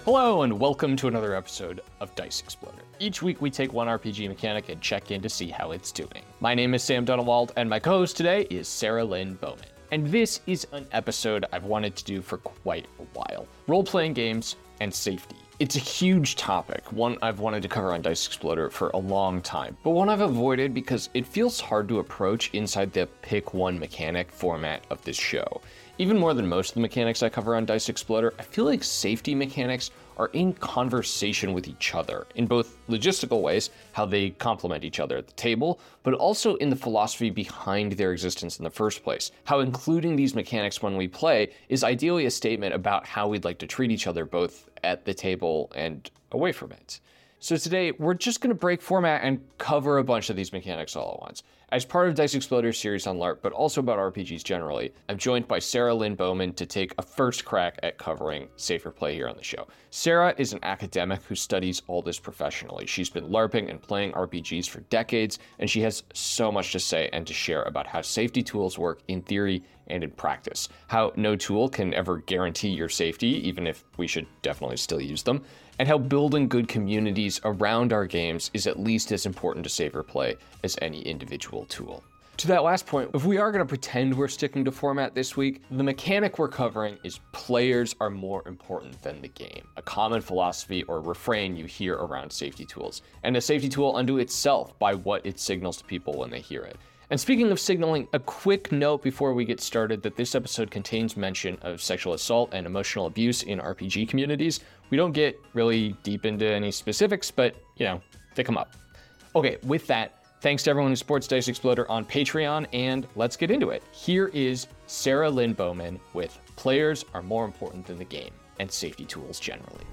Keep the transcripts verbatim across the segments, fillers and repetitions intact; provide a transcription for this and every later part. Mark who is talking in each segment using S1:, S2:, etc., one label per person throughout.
S1: Hello and welcome to another episode of Dice Exploder. Each week we take one R P G mechanic and check in to see how it's doing. My name is Sam Dunewald and my co-host today is Sarah Lynn Bowman. And this is an episode I've wanted to do for quite a while. Role-playing games and safety. It's a huge topic, one I've wanted to cover on Dice Exploder for a long time, but one I've avoided because it feels hard to approach inside the pick one mechanic format of this show. Even more than most of the mechanics I cover on Dice Exploder, I feel like safety mechanics are in conversation with each other in both logistical ways, how they complement each other at the table, but also in the philosophy behind their existence in the first place. How including these mechanics when we play is ideally a statement about how we'd like to treat each other both at the table and away from it. So today, we're just going to break format and cover a bunch of these mechanics all at once. As part of Dice Exploder's series on LARP, but also about R P Gs generally, I'm joined by Sarah Lynn Bowman to take a first crack at covering safer play here on the show. Sarah is an academic who studies all this professionally. She's been LARPing and playing R P Gs for decades, and she has so much to say and to share about how safety tools work in theory and in practice. How no tool can ever guarantee your safety, even if we should definitely still use them, and how building good communities around our games is at least as important to safer play as any individual tool. To that last point, if we are going to pretend we're sticking to format this week, the mechanic we're covering is players are more important than the game, a common philosophy or refrain you hear around safety tools, and a safety tool unto itself by what it signals to people when they hear it. And speaking of signaling, a quick note before we get started that this episode contains mention of sexual assault and emotional abuse in R P G communities. We don't get really deep into any specifics, but, you know, they come up. Okay, with that, thanks to everyone who supports Dice Exploder on Patreon, and let's get into it. Here is Sarah Lynn Bowman with Players Are More Important Than the Game and Safety Tools Generally.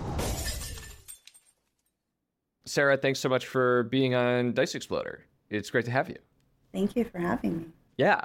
S1: Sarah, thanks so much for being on Dice Exploder. It's great to have you.
S2: Thank you for having me.
S1: Yeah.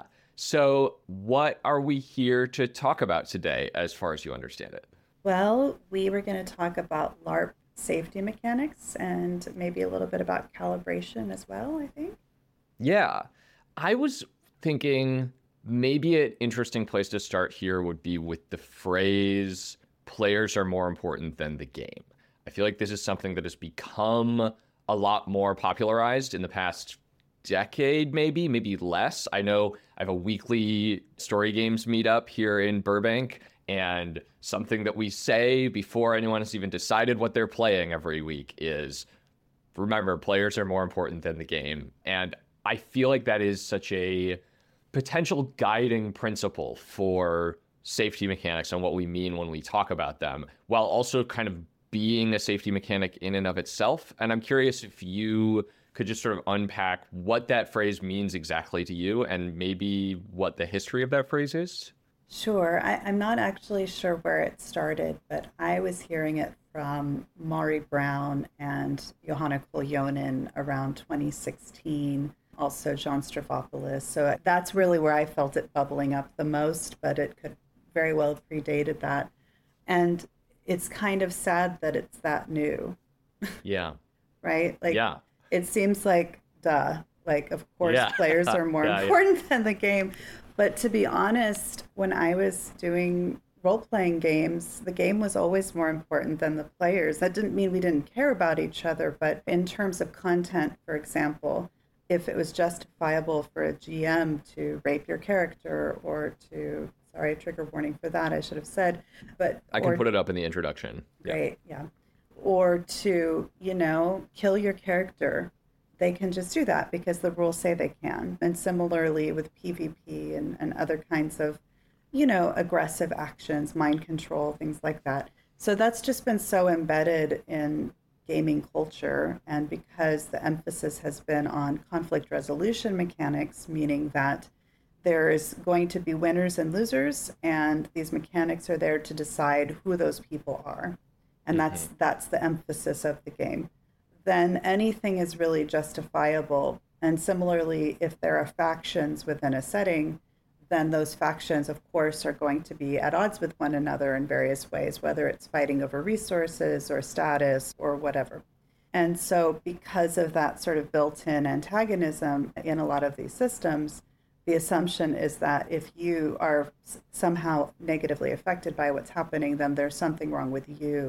S1: So what are we here to talk about today, as far as you understand it?
S2: Well, we were going to talk about LARP safety mechanics and maybe a little bit about calibration as well, I think.
S1: Yeah. I was thinking maybe an interesting place to start here would be with the phrase, players are more important than the game. I feel like this is something that has become a lot more popularized in the past decade, maybe, maybe less. I know I have a weekly story games meetup here in Burbank, and something that we say before anyone has even decided what they're playing every week is, remember, players are more important than the game. And I feel like that is such a potential guiding principle for safety mechanics and what we mean when we talk about them, while also kind of being a safety mechanic in and of itself. And I'm curious if you could just sort of unpack what that phrase means exactly to you and maybe what the history of that phrase is.
S2: Sure. I, I'm not actually sure where it started, but I was hearing it from Maury Brown and Johanna Kuljonen around twenty sixteen, also John Stavropoulos. So that's really where I felt it bubbling up the most, but it could very well have predated that. And it's kind of sad that it's that new.
S1: Yeah.
S2: Right? Like,
S1: yeah.
S2: It seems like, duh, like, of course, yeah. players are more yeah, important yeah. than the game. But to be honest, when I was doing role-playing games, the game was always more important than the players. That didn't mean we didn't care about each other, but in terms of content, for example, if it was justifiable for a G M to rape your character or to, sorry, trigger warning for that, I should have said, but
S1: I can or, put it up in the introduction.
S2: Great, yeah. yeah. Or to, you know, kill your character. They can just do that because the rules say they can. And similarly with PvP and, and other kinds of, you know, aggressive actions, mind control, things like that. So that's just been so embedded in gaming culture. And because the emphasis has been on conflict resolution mechanics, meaning that there is going to be winners and losers, and these mechanics are there to decide who those people are. And that's mm-hmm. that's the emphasis of the game. Then anything is really justifiable. And similarly, if there are factions within a setting, then those factions, of course, are going to be at odds with one another in various ways, whether it's fighting over resources or status or whatever. And so because of that sort of built-in antagonism in a lot of these systems, the assumption is that if you are somehow negatively affected by what's happening, then there's something wrong with you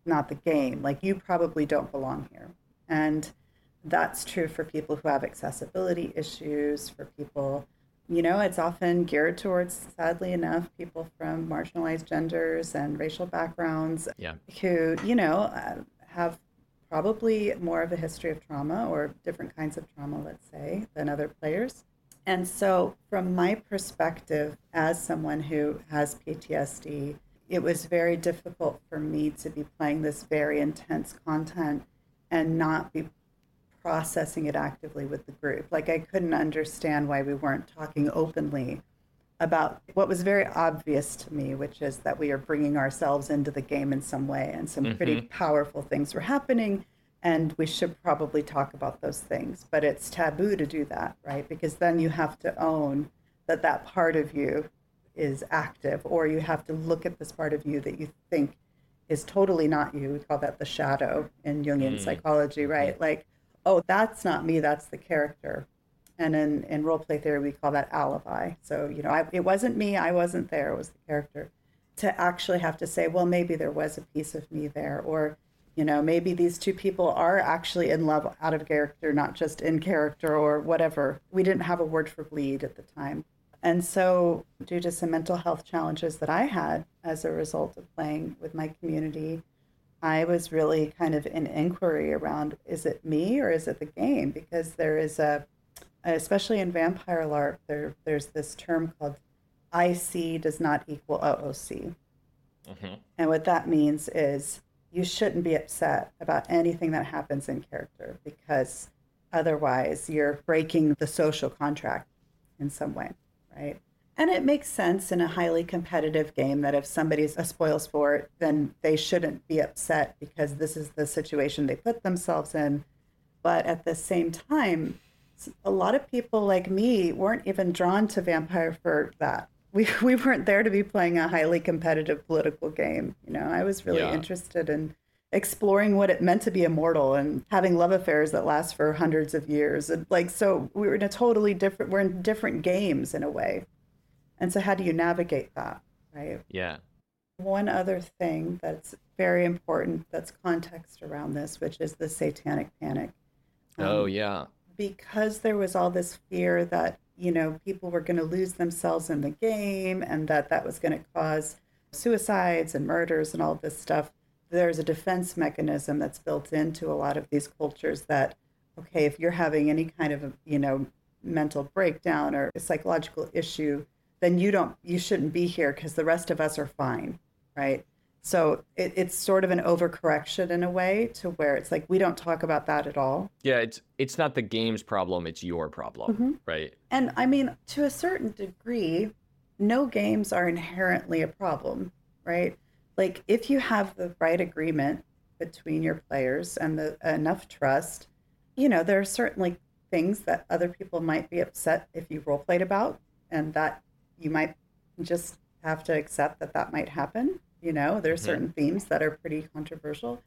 S2: not the game. Like, you probably don't belong here. And that's true for people who have accessibility issues, for people, you know, it's often geared towards, sadly enough, people from marginalized genders and racial backgrounds
S1: Yeah.
S2: who, you know, uh, have probably more of a history of trauma or different kinds of trauma, let's say, than other players. And so, from my perspective, as someone who has P T S D, it was very difficult for me to be playing this very intense content and not be processing it actively with the group. Like, I couldn't understand why we weren't talking openly about what was very obvious to me, which is that we are bringing ourselves into the game in some way, and some pretty
S1: Mm-hmm.
S2: powerful things were happening, and we should probably talk about those things. But it's taboo to do that, right? Because then you have to own that that part of you is active, or you have to look at this part of you that you think is totally not you. We call that the shadow in Jungian psychology,
S1: Mm-hmm.
S2: right? Like, oh, that's not me, that's the character. And in, in role play theory, we call that alibi. So, you know, I, it wasn't me, I wasn't there, it was the character. To actually have to say, well, maybe there was a piece of me there, or, you know, maybe these two people are actually in love out of character, not just in character, or whatever. We didn't have a word for bleed at the time. And so, due to some mental health challenges that I had as a result of playing with my community, I was really kind of in inquiry around, is it me or is it the game? Because there is a, especially in Vampire LARP, there there's this term called I C does not equal O O C.
S1: Mm-hmm.
S2: And what that means is you shouldn't be upset about anything that happens in character, because otherwise you're breaking the social contract in some way, right? And it makes sense in a highly competitive game that if somebody's a spoil sport, then they shouldn't be upset because this is the situation they put themselves in. But at the same time, a lot of people like me weren't even drawn to Vampire for that. We, we weren't there to be playing a highly competitive political game. You know, I was really
S1: Yeah.
S2: interested in exploring what it meant to be immortal and having love affairs that last for hundreds of years. And like, so we were in a totally different, we're in different games in a way. And so, how do you navigate that, right?
S1: Yeah.
S2: One other thing that's very important, that's context around this, which is the satanic panic.
S1: Oh,
S2: Um,
S1: yeah.
S2: because there was all this fear that, you know, people were going to lose themselves in the game and that that was going to cause suicides and murders and all this stuff, there's a defense mechanism that's built into a lot of these cultures that, okay, if you're having any kind of a, you know, mental breakdown or a psychological issue, then you don't, you shouldn't be here because the rest of us are fine, right? So it, it's sort of an overcorrection in a way, to where it's like we don't talk about that at all.
S1: Yeah, it's it's not the game's problem, it's your problem,
S2: Mm-hmm.
S1: right?
S2: And I mean, to a certain degree, no games are inherently a problem, right? Like, if you have the right agreement between your players and the enough trust, you know, there are certainly things that other people might be upset if you role played about, and that you might just have to accept that that might happen. You know, there are
S1: Mm-hmm.
S2: certain themes that are pretty controversial,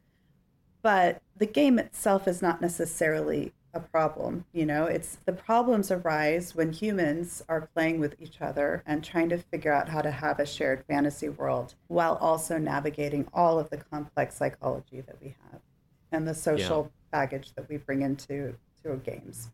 S2: but the game itself is not necessarily a problem. You know, it's the problems arise when humans are playing with each other and trying to figure out how to have a shared fantasy world while also navigating all of the complex psychology that we have and the
S1: Yeah.
S2: social baggage that we bring into to games.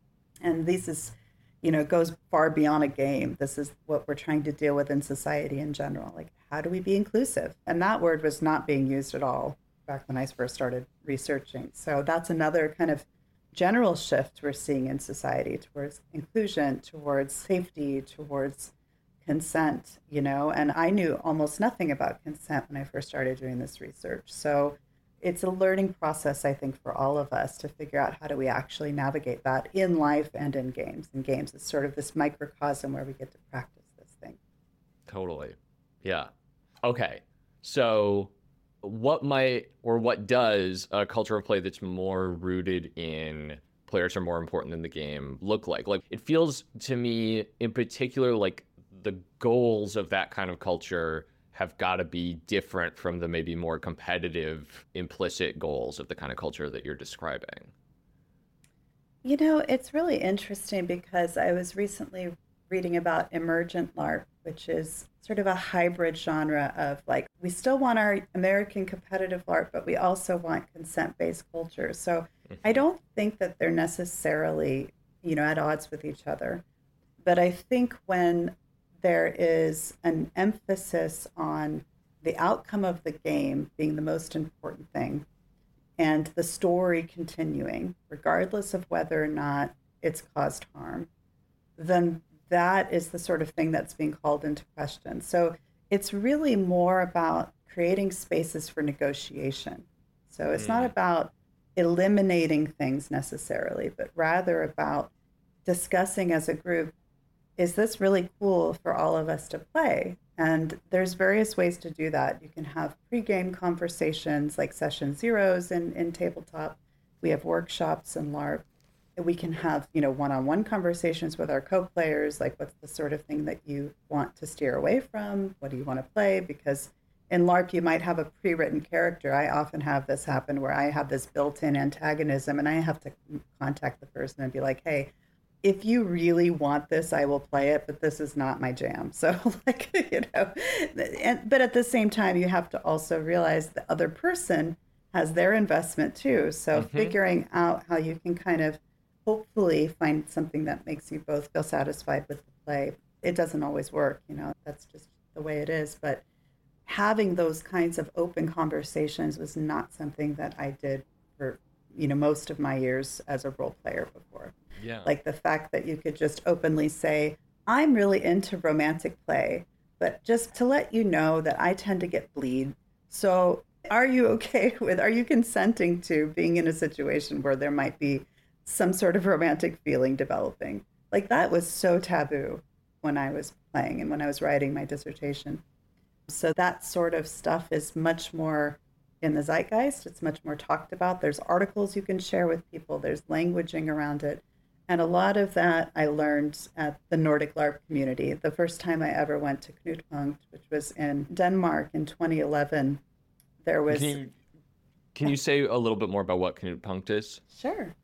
S2: And this is, you know, goes far beyond a game. This is what we're trying to deal with in society in general. Like, how do we be inclusive? And that word was not being used at all back when I first started researching. So that's another kind of general shift we're seeing in society towards inclusion, towards safety, towards consent, you know. And I knew almost nothing about consent when I first started doing this research. So it's a learning process, I think, for all of us to figure out how do we actually navigate that in life and in games. In games, it's sort of this microcosm where we get to practice this thing.
S1: Totally. Yeah. Okay. So what might or what does a culture of play that's more rooted in players are more important than the game look like? Like, it feels to me in particular like the goals of that kind of culture have got to be different from the maybe more competitive implicit goals of the kind of culture that you're describing.
S2: You know, it's really interesting because I was recently reading about emergent LARP, which is sort of a hybrid genre of like, we still want our American competitive LARP, but we also want consent-based culture. So I don't think that they're necessarily, you know, at odds with each other. But I think when there is an emphasis on the outcome of the game being the most important thing and the story continuing, regardless of whether or not it's caused harm, then that is the sort of thing that's being called into question. So it's really more about creating spaces for negotiation. So it's mm. not about eliminating things necessarily, but rather about discussing as a group, is this really cool for all of us to play? And there's various ways to do that. You can have pre-game conversations like session zeros in, in tabletop. We have workshops in LARP. We can have, you know, one-on-one conversations with our co-players, like what's the sort of thing that you want to steer away from? What do you want to play? Because in LARP, you might have a pre-written character. I often have this happen where I have this built-in antagonism and I have to contact the person and be like, hey, if you really want this, I will play it, but this is not my jam. So like, you know, and, but at the same time, you have to also realize the other person has their investment too. So mm-hmm. figuring out how you can kind of hopefully find something that makes you both feel satisfied with the play. It doesn't always work, you know, that's just the way it is. But having those kinds of open conversations was not something that I did for, you know, most of my years as a role player before.
S1: Yeah.
S2: Like the fact that you could just openly say, I'm really into romantic play, but just to let you know that I tend to get bleed. So are you okay with, are you consenting to being in a situation where there might be some sort of romantic feeling developing? Like that was so taboo when I was playing and when I was writing my dissertation. So that sort of stuff is much more in the zeitgeist. It's much more talked about. There's articles you can share with people. There's languaging around it. And a lot of that I learned at the Nordic LARP community. The first time I ever went to Knutpunkt, which was in Denmark in twenty eleven, there was...
S1: Can you, can you say a little bit more about what Knutpunkt is?
S2: Sure.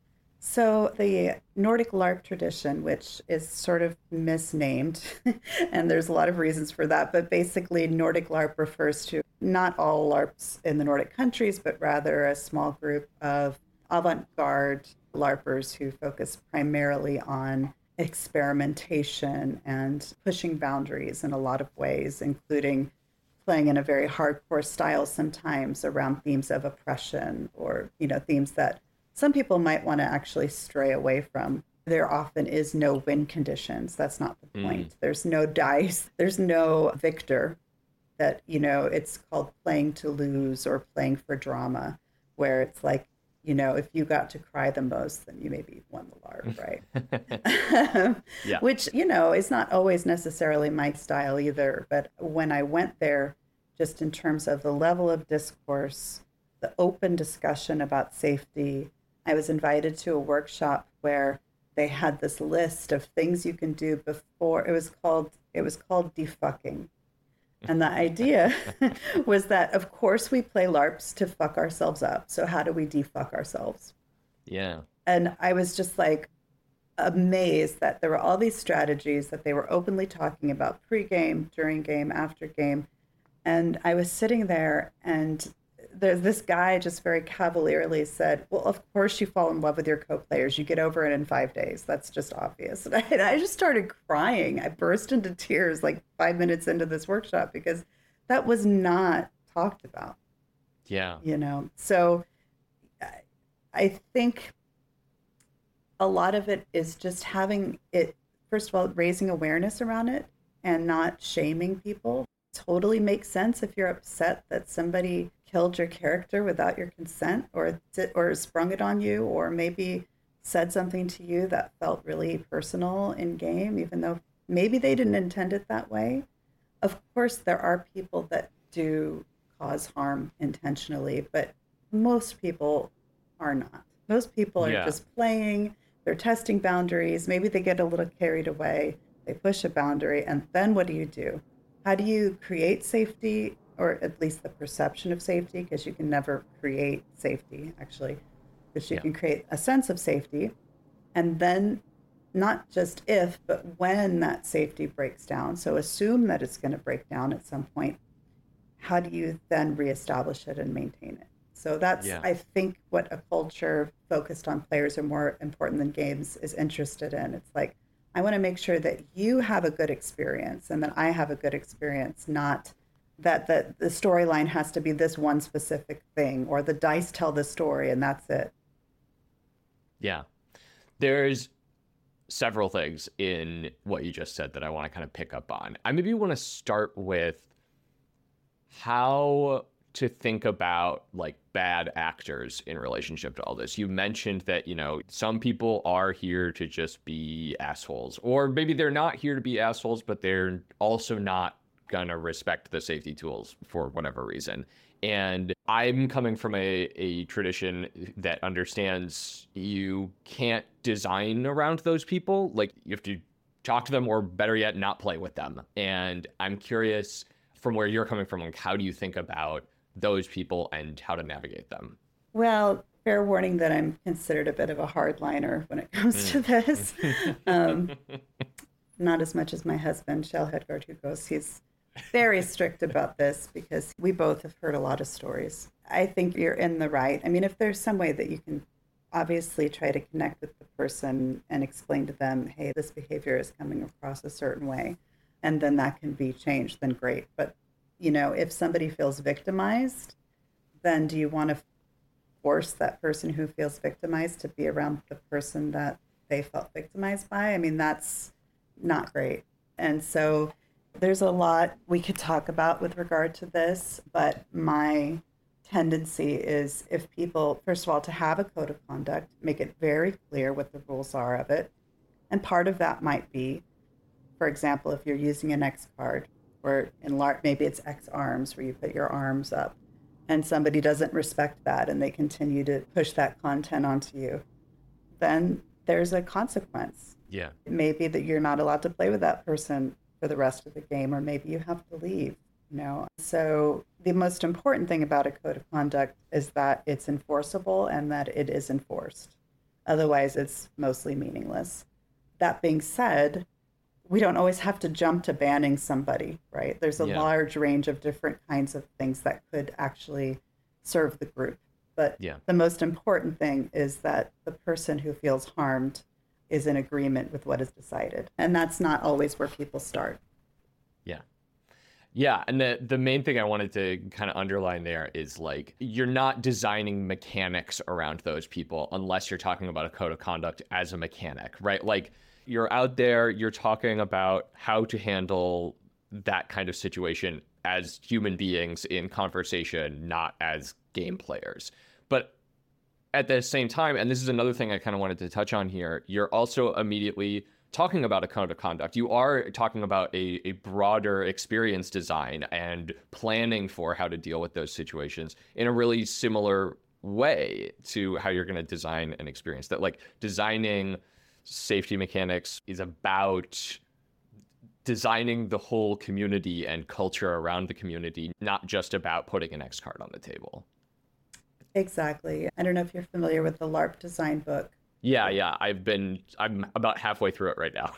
S2: So the Nordic LARP tradition, which is sort of misnamed, and there's a lot of reasons for that, but basically Nordic LARP refers to not all LARPs in the Nordic countries, but rather a small group of avant-garde LARPers who focus primarily on experimentation and pushing boundaries in a lot of ways, including playing in a very hardcore style sometimes around themes of oppression or, you know, themes that some people might want to actually stray away from. There often is no win conditions. That's not the point. Mm. There's no dice. There's no victor. That, you know, it's called playing to lose or playing for drama, where it's like, you know, if you got to cry the most, then you maybe won the LARP, right? Yeah. Which, you know, is not always necessarily my style either. But when I went there, just in terms of the level of discourse, the open discussion about safety, I was invited to a workshop where they had this list of things you can do before. It was called, it was called defucking. And the idea was that, of course, we play LARPs to fuck ourselves up. So how do we defuck ourselves?
S1: Yeah.
S2: And I was just like amazed that there were all these strategies that they were openly talking about pre-game, during game, after game. And I was sitting there and there's this guy just very cavalierly said, well, of course you fall in love with your co-players. You get over it in five days. That's just obvious. And I, and I just started crying. I burst into tears like five minutes into this workshop because that was not talked about.
S1: Yeah.
S2: You know, so I think a lot of it is just having it, first of all, raising awareness around it and not shaming people. Totally makes sense if you're upset that somebody killed your character without your consent or or sprung it on you or maybe said something to you that felt really personal in game, even though maybe they didn't intend it that way. Of course, there are people that do cause harm intentionally, but most people are not. Most people are yeah. just playing, they're testing boundaries, maybe they get a little carried away, they push a boundary, and then what do you do? How do you create safety, or at least the perception of safety, because you can never create safety, actually, but you yeah. can create a sense of safety. And then not just if, but when that safety breaks down. So assume that it's going to break down at some point. How do you then reestablish it and maintain it? So that's,
S1: Yeah.
S2: I think, what a culture focused on players are more important than games is interested in. It's like, I want to make sure that you have a good experience and that I have a good experience, not that the, the storyline has to be this one specific thing or the dice tell the story and that's it.
S1: Yeah. There's several things in what you just said that I want to kind of pick up on. I maybe want to start with how to think about like bad actors in relationship to all this. You mentioned that, you know, some people are here to just be assholes, or maybe they're not here to be assholes, but they're also not gonna respect the safety tools for whatever reason. And I'm coming from a, a tradition that understands you can't design around those people. Like you have to talk to them, or better yet, not play with them. And I'm curious from where you're coming from, like how do you think about those people and how to navigate them?
S2: Well, fair warning that I'm considered a bit of a hardliner when it comes to this. Um, not as much as my husband, Shell Hedgard, who goes, he's very strict about this because we both have heard a lot of stories. I think you're in the right. I mean, if there's some way that you can obviously try to connect with the person and explain to them, hey, this behavior is coming across a certain way, and then that can be changed, then great. But, you know, if somebody feels victimized, then do you want to force that person who feels victimized to be around the person that they felt victimized by? I mean, that's not great. And so there's a lot we could talk about with regard to this, but my tendency is if people, first of all, to have a code of conduct, make it very clear what the rules are of it. And part of that might be, for example, if you're using an X card, or in LARP, maybe it's X arms, where you put your arms up, and somebody doesn't respect that and they continue to push that content onto you, then there's a consequence.
S1: Yeah.
S2: It may be that you're not allowed to play with that person for the rest of the game, or maybe you have to leave, you know? So the most important thing about a code of conduct is that it's enforceable and that it is enforced. Otherwise, it's mostly meaningless. That being said, we don't always have to jump to banning somebody, right? There's a
S1: Yeah.
S2: large range of different kinds of things that could actually serve the group. But
S1: Yeah.
S2: the most important thing is that the person who feels harmed is in agreement with what is decided. And that's not always where people start.
S1: Yeah. Yeah, and the the main thing I wanted to kind of underline there is like you're not designing mechanics around those people unless you're talking about a code of conduct as a mechanic, right? Like you're out there, you're talking about how to handle that kind of situation as human beings in conversation, not as game players. But at the same time, and this is another thing I kind of wanted to touch on here, you're also immediately talking about a code of conduct. You are talking about a, a broader experience design and planning for how to deal with those situations in a really similar way to how you're going to design an experience. That like designing safety mechanics is about designing the whole community and culture around the community, not just about putting an X card on the table.
S2: Exactly. I don't know if you're familiar with the LARP design book.
S1: Yeah, yeah. I've been, I'm about halfway through it right now.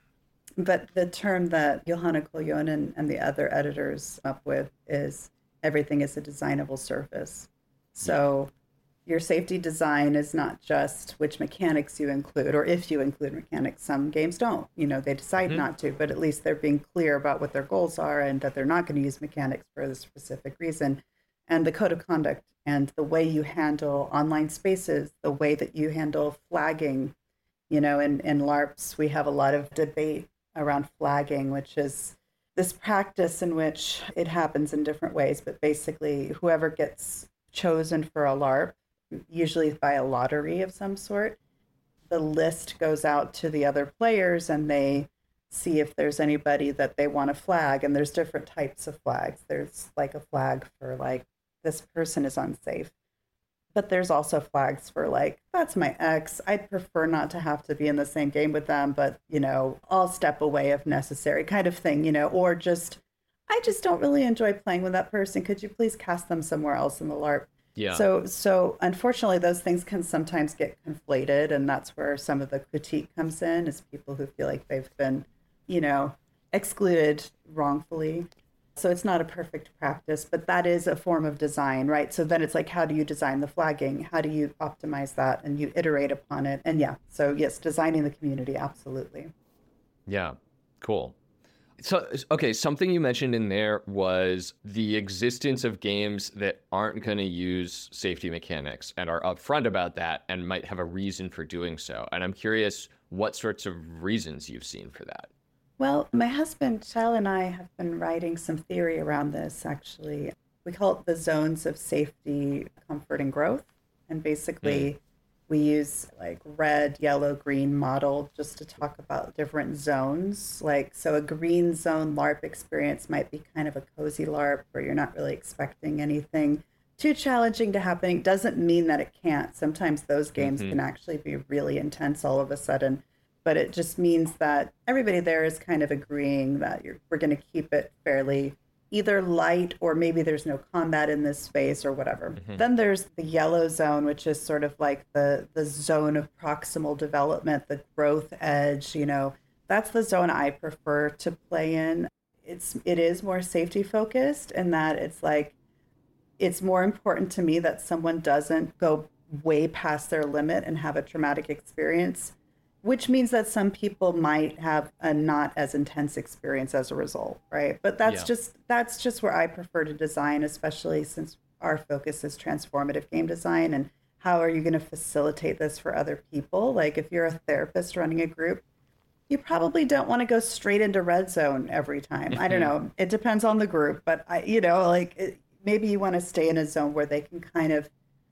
S2: But the term that Johanna Koljonen and the other editors up with is everything is a designable surface. So your safety design is not just which mechanics you include, or if you include mechanics. Some games don't, you know, they decide
S1: Mhm.
S2: not to, but at least they're being clear about what their goals are and that they're not going to use mechanics for a specific reason. And the code of conduct and the way you handle online spaces, the way that you handle flagging, you know, in, in LARPs, we have a lot of debate around flagging, which is this practice in which it happens in different ways, but basically whoever gets chosen for a LARP, usually by a lottery of some sort, the list goes out to the other players and they see if there's anybody that they want to flag. And there's different types of flags. There's like a flag for like, this person is unsafe. But there's also flags for like, that's my ex. I'd prefer not to have to be in the same game with them, but, you know, I'll step away if necessary kind of thing, you know, or just, I just don't really enjoy playing with that person. Could you please cast them somewhere else in the LARP?
S1: Yeah.
S2: So, so unfortunately, those things can sometimes get conflated, and that's where some of the critique comes in, is people who feel like they've been, you know, excluded wrongfully. So it's not a perfect practice, but that is a form of design, right? So then it's like, how do you design the flagging? How do you optimize that? And you iterate upon it. And yeah, so yes, designing the community, absolutely.
S1: Yeah. Cool. So, okay, something you mentioned in there was the existence of games that aren't going to use safety mechanics and are upfront about that and might have a reason for doing so. And I'm curious what sorts of reasons you've seen for that.
S2: Well, my husband, Shell, and I have been writing some theory around this, actually. We call it the zones of safety, comfort, and growth. And
S1: Mm,
S2: basically, we use like red, yellow, green model just to talk about different zones. Like, so a green zone LARP experience might be kind of a cozy LARP where you're not really expecting anything too challenging to happen. It doesn't mean that it can't. Sometimes those games
S1: hmm
S2: can actually be really intense all of a sudden, but it just means that everybody there is kind of agreeing that you're, we're going to keep it fairly either light, or maybe there's no combat in this space or whatever.
S1: hmm
S2: Then there's the yellow zone, which is sort of like the the zone of proximal development, the growth edge, you know. That's the zone I prefer to play in. It's it is more safety focused, in that it's like it's more important to me that someone doesn't go way past their limit and have a traumatic experience, which means that some people might have a not as intense experience as a result, right? But that's
S1: Yeah.
S2: just that's just where I prefer to design, especially since our focus is transformative game design. And how are you going to facilitate this for other people? Like, if you're a therapist running a group, you probably don't want to go straight into red zone every time. I don't
S1: hmm
S2: know. It depends on the group, but I, you know, like it, maybe you want to stay in a zone where they can kind of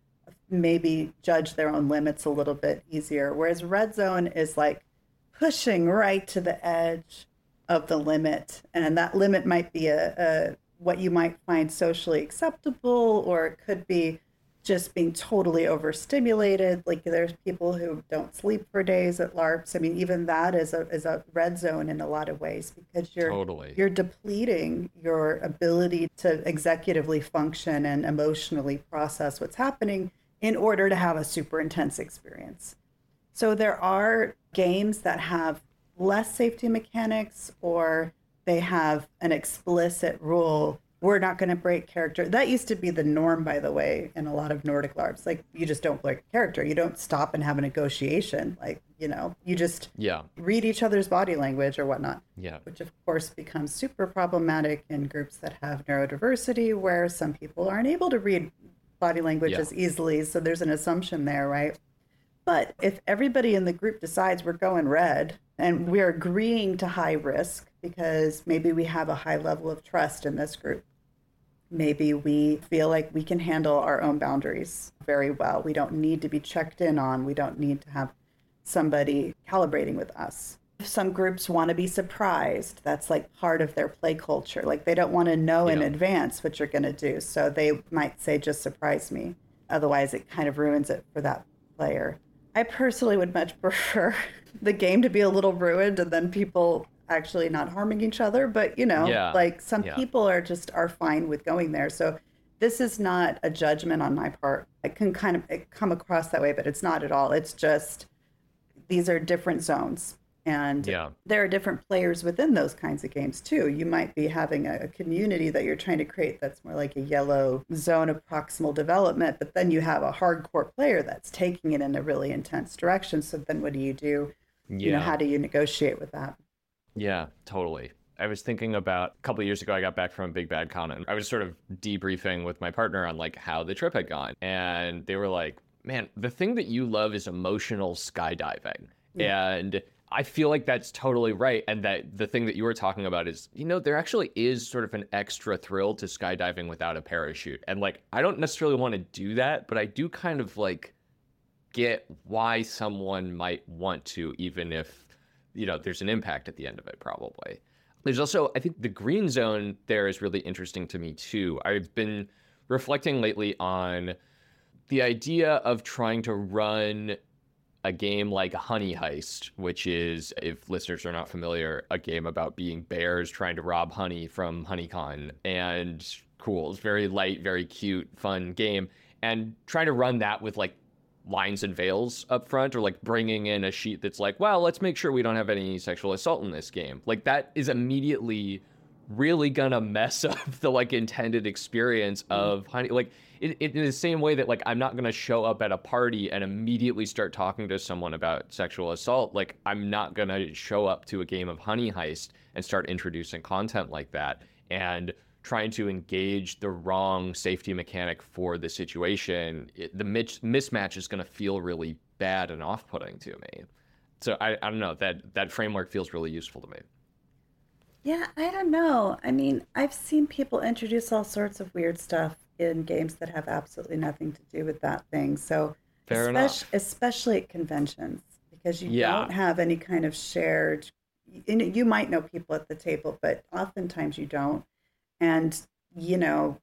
S2: maybe judge their own limits a little bit easier. Whereas red zone is like pushing right to the edge of the limit. And that limit might be a, a what you might find socially acceptable, or it could be just being totally overstimulated. Like, there's people who don't sleep for days at LARPs. I mean, even that is a is a red zone in a lot of ways, because you're
S1: Totally.
S2: you're depleting your ability to executively function and emotionally process what's happening in order to have a super intense experience. So there are games that have less safety mechanics, or they have an explicit rule. We're not going to break character. That used to be the norm, by the way, in a lot of Nordic LARPs. Like, you just don't break character. You don't stop and have a negotiation. Like, you know, you just
S1: Yeah.
S2: read each other's body language or whatnot,
S1: Yeah.
S2: which of course becomes super problematic in groups that have neurodiversity, where some people aren't able to read body language
S1: Yeah.
S2: as easily. So there's an assumption there, right? But if everybody in the group decides we're going red and we're agreeing to high risk because maybe we have a high level of trust in this group, maybe we feel like we can handle our own boundaries very well. We don't need to be checked in on, we don't need to have somebody calibrating with us. Some groups want to be surprised. That's like part of their play culture. Like, they don't want to know in
S1: Yeah.
S2: advance what you're going to do. So they might say, just surprise me. Otherwise, it kind of ruins it for that player. I personally would much prefer the game to be a little ruined and then people actually not harming each other. But, you know,
S1: Yeah.
S2: like, some
S1: Yeah.
S2: people are just are fine with going there. So this is not a judgment on my part. It can kind of it come across that way, but it's not at all. It's just these are different zones. And
S1: Yeah.
S2: there are different players within those kinds of games too. You might be having a, a community that you're trying to create that's more like a yellow zone of proximal development, but then you have a hardcore player that's taking it in a really intense direction. So then what do you do? You know,
S1: Yeah.
S2: how do you negotiate with that?
S1: Yeah, totally. I was thinking about a couple of years ago, I got back from a Big Bad Con and I was sort of debriefing with my partner on like how the trip had gone. And they were like, man, the thing that you love is emotional skydiving.
S2: Yeah.
S1: And I feel like that's totally right. And that the thing that you were talking about is, you know, there actually is sort of an extra thrill to skydiving without a parachute. And like, I don't necessarily want to do that, but I do kind of like get why someone might want to, even if, you know, there's an impact at the end of it, probably. There's also, I think the green zone there is really interesting to me too. I've been reflecting lately on the idea of trying to run a game like Honey Heist, which is, if listeners are not familiar, a game about being bears trying to rob honey from HoneyCon. And cool, it's very light, very cute, fun game. and trying to run that with like lines and veils up front, or like bringing in a sheet that's like, well, let's make sure we don't have any sexual assault in this game. Like that is immediately really gonna mess up the like intended experience of honey. Like it, it, in the same way that like I'm not gonna show up at a party and immediately start talking to someone about sexual assault. Like I'm not gonna show up to a game of Honey Heist and start introducing content like that and trying to engage the wrong safety mechanic for the situation. It, the mis- mismatch is going to feel really bad and off-putting to me. So I, I don't know, that that framework feels really useful to me.
S2: Yeah, I don't know. I mean, I've seen people introduce all sorts of weird stuff in games that have absolutely nothing to do with that thing. So,
S1: Fair
S2: especially,
S1: enough.
S2: especially at conventions, because you
S1: Yeah.
S2: don't have any kind of shared, you know, you might know people at the table, but oftentimes you don't. And, you know,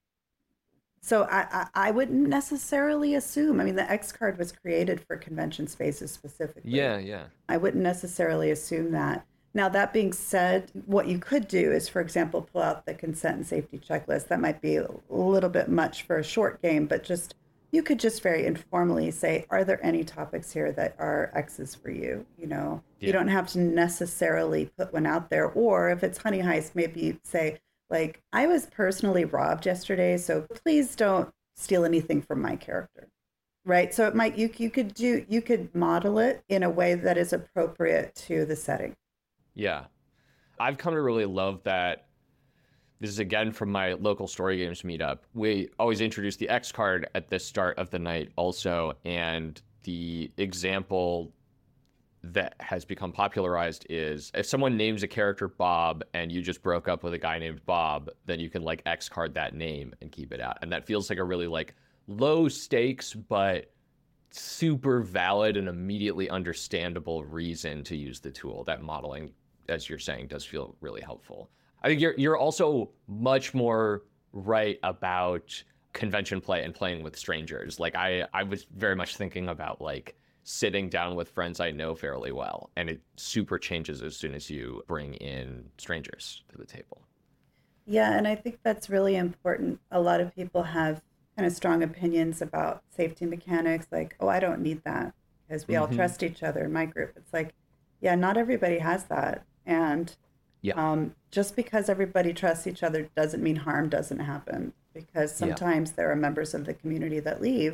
S2: so I, I, I wouldn't necessarily assume, I mean, the X card was created for convention spaces specifically.
S1: Yeah, yeah.
S2: I wouldn't necessarily assume that. Now, that being said, what you could do is, for example, pull out the consent and safety checklist. That might be a little bit much for a short game, but just you could just very informally say, are there any topics here that are X's for you? You know,
S1: Yeah.
S2: you don't have to necessarily put one out there. Or if it's Honey Heist, maybe say, like, I was personally robbed yesterday, so please don't steal anything from my character. Right? So it might you you could do you could model it in a way that is appropriate to the setting.
S1: Yeah. I've come to really love that. This is again from my local story games meetup. We always introduce the X card at the start of the night also, and the example that has become popularized is if someone names a character Bob and you just broke up with a guy named Bob, then you can like X card that name and keep it out. And that feels like a really like low stakes but super valid and immediately understandable reason to use the tool. That modeling, as you're saying, does feel really helpful. I think you're you're also much more right about convention play and playing with strangers. Like I I was very much thinking about like sitting down with friends I know fairly well, and it super changes as soon as you bring in strangers to the table.
S2: Yeah, and I think that's really important. A lot of people have kind of strong opinions about safety mechanics, like, oh, I don't need that because we all
S1: Mm-hmm.
S2: trust each other in my group. It's like, yeah, not everybody has that. And
S1: Yeah.
S2: um, just because everybody trusts each other doesn't mean harm doesn't happen, because
S1: Yeah.
S2: sometimes there are members of the community that leave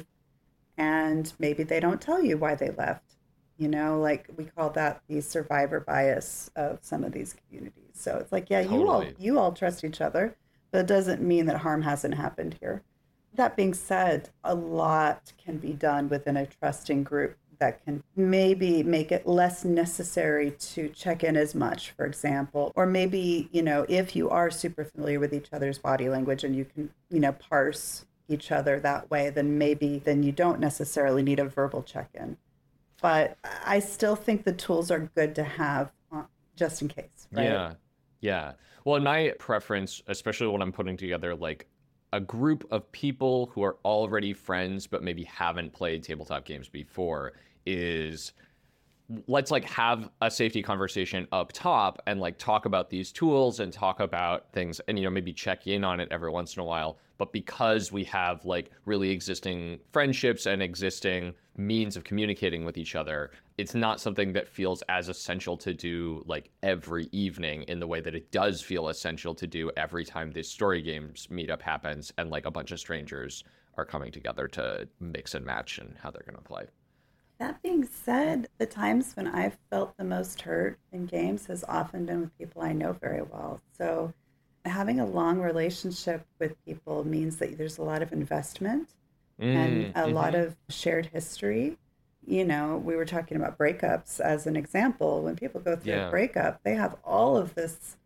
S2: and maybe they don't tell you why they left. You know, like we call that the survivor bias of some of these communities. So it's like, yeah, you all
S1: Totally.
S2: you all trust each other, but it doesn't mean that harm hasn't happened here. That being said, a lot can be done within a trusting group that can maybe make it less necessary to check in as much, for example. Or maybe, you know, if you are super familiar with each other's body language and you can, you know, parse each other that way, then maybe then you don't necessarily need a verbal check-in. But I still think the tools are good to have uh, just in case, right?
S1: Yeah. Yeah. Well, in my preference, especially when I'm putting together like a group of people who are already friends but maybe haven't played tabletop games before, is let's like have a safety conversation up top and like talk about these tools and talk about things and, you know, maybe check in on it every once in a while. But because we have like really existing friendships and existing means of communicating with each other, it's not something that feels as essential to do like every evening in the way that it does feel essential to do every time this story games meetup happens and like a bunch of strangers are coming together to mix and match and how they're going to play.
S2: That being said, the times when I've felt the most hurt in games has often been with people I know very well. So having a long relationship with people means that there's a lot of investment and
S1: Mm,
S2: a lot
S1: hmm.
S2: of shared history. You know, we were talking about breakups as an example. When people go through a
S1: Yeah.
S2: breakup, they have all of this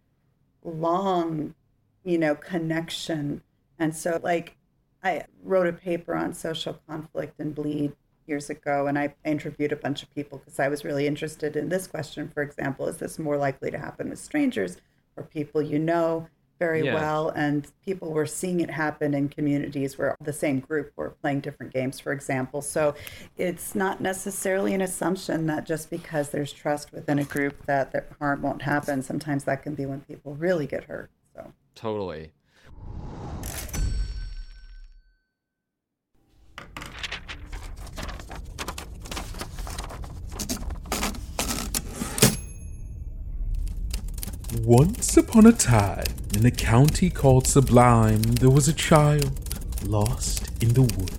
S2: long, you know, connection. And so, like, I wrote a paper on social conflict and bleed years ago, and I interviewed a bunch of people because I was really interested in this question. For example, is this more likely to happen with strangers or people you know very
S1: Yeah.
S2: well? And people were seeing it happen in communities where the same group were playing different games, for example. So it's not necessarily an assumption that just because there's trust within a group that, that harm won't happen. Sometimes that can be when people really get hurt. So
S1: Totally.
S3: Once upon a time, in a county called Sublime, there was a child lost in the wood.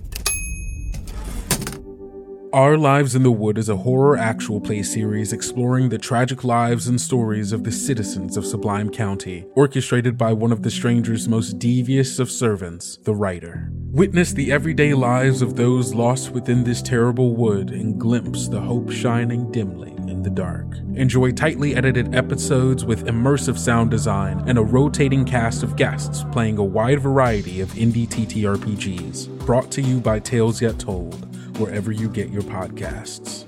S3: Our Lives in the Wood is a horror actual play series exploring the tragic lives and stories of the citizens of Sublime County, orchestrated by one of the stranger's most devious of servants, the writer. Witness the everyday lives of those lost within this terrible wood and glimpse the hope shining dimly in the dark. Enjoy tightly edited episodes with immersive sound design and a rotating cast of guests playing a wide variety of indie T T R P Gs. Brought to you by Tales Yet Told, wherever you get your podcasts.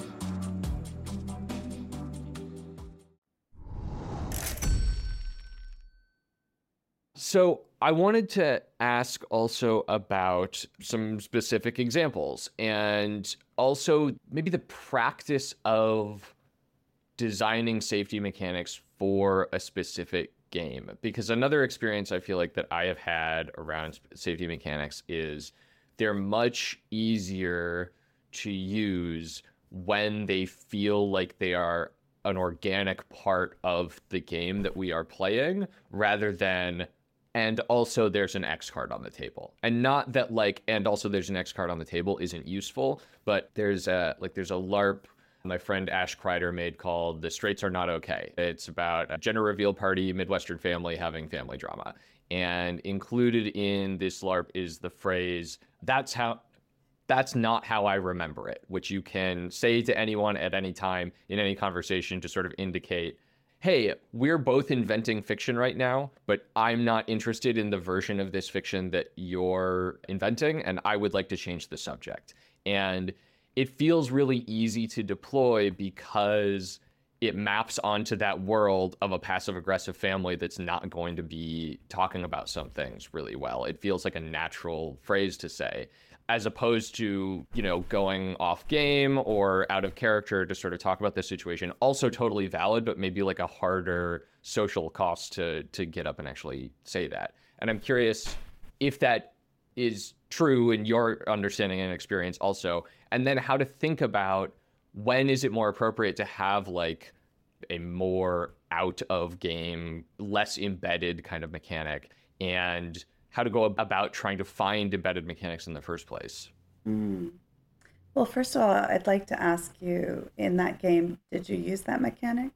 S1: So I wanted to ask also about some specific examples and also maybe the practice of designing safety mechanics for a specific game. Because another experience I feel like that I have had around safety mechanics is they're much easier to use when they feel like they are an organic part of the game that we are playing, rather than, and also there's an X card on the table. And not that like, and also there's an X card on the table isn't useful, but there's a, like there's a LARP my friend Ash Kreider made called The Straights Are Not Okay. It's about a gender reveal party, Midwestern family having family drama. And included in this LARP is the phrase, that's how, that's not how I remember it, which you can say to anyone at any time in any conversation to sort of indicate, hey, we're both inventing fiction right now, but I'm not interested in the version of this fiction that you're inventing, and I would like to change the subject. And it feels really easy to deploy because it maps onto that world of a passive-aggressive family that's not going to be talking about some things really well. It feels like a natural phrase to say, as opposed to, you know, going off game or out of character to sort of talk about this situation. Also totally valid, but maybe like a harder social cost to to get up and actually say that. And I'm curious if that is true in your understanding and experience also, and then how to think about when is it more appropriate to have like a more out of game, less embedded kind of mechanic, and how to go about trying to find embedded mechanics in the first place.
S2: Mm. Well, first of all, I'd like to ask you, in that game, did you use that mechanic?